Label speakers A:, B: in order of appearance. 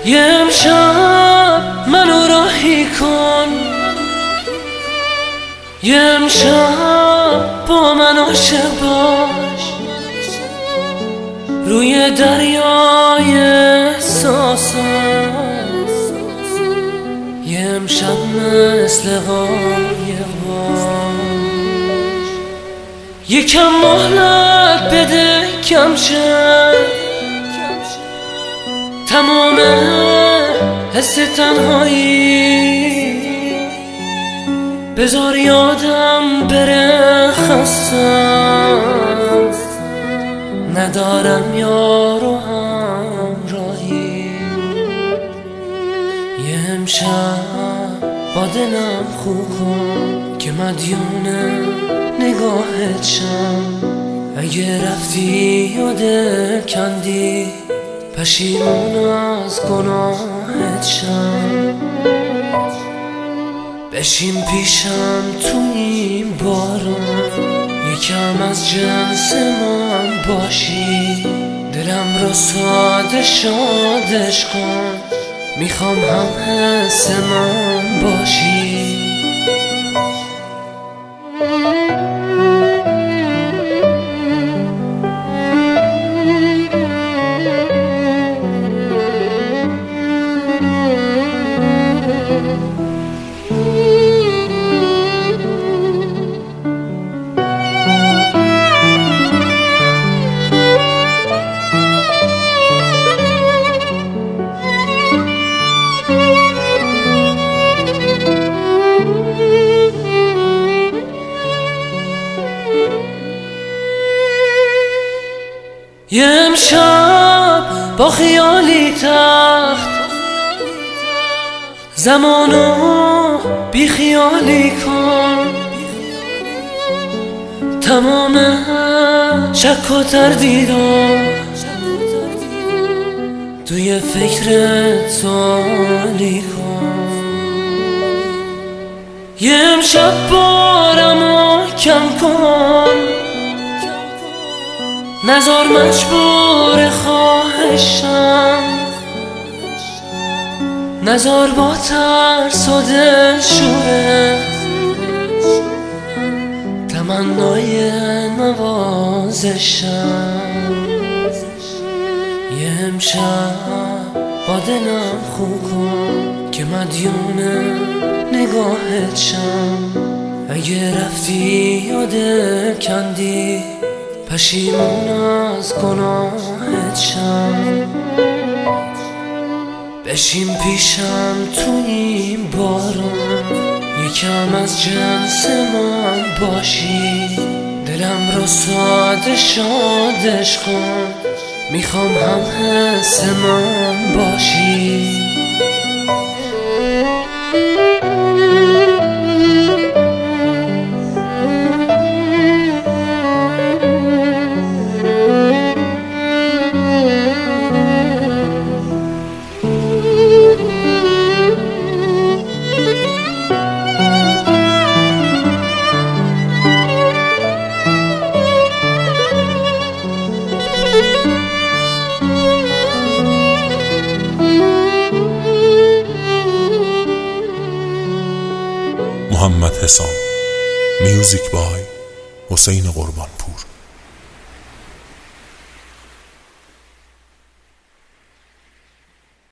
A: یه امشب منو راهی کن، یه امشب با من عاشق باش، روی دریای احساسم. یه امشب مثل قایق باش، یکم مهلت بده کم شه، تمام حس تنهایی بذار یادم بره. خستم ندارم یار و همراهی، یه امشب با دلم خوب کن که مدیون نگاهت شم. اگه رفتی و دل کندی پشیمون از گناهت شم. بشین پیشم تو این بارون، یکم از جنس من باشی، دلم رو ساده شادش کن، میخوام هم حس من باشی. یه امشب با خیالی تخت، زمانو بی خیالی کن، تمام شک و تردیدو توی فکرت عالی کن. یه امشب بارمو کم کن، نزار مجبور خواهشم، نزار با ترس و دلشورت تمنای نوازشم. یه امشب با دلم خوب کن که مدیون نگاهت شم. اگه رفتی و دل کندی پشیمون از گناهت شم. بشین پیشم تو این بارون، یکم از جنس من باشی، دلم رو ساده شادش کن، میخوام هم حس من باشی.
B: محمد حسام. میوزیک بای حسین قربانپور.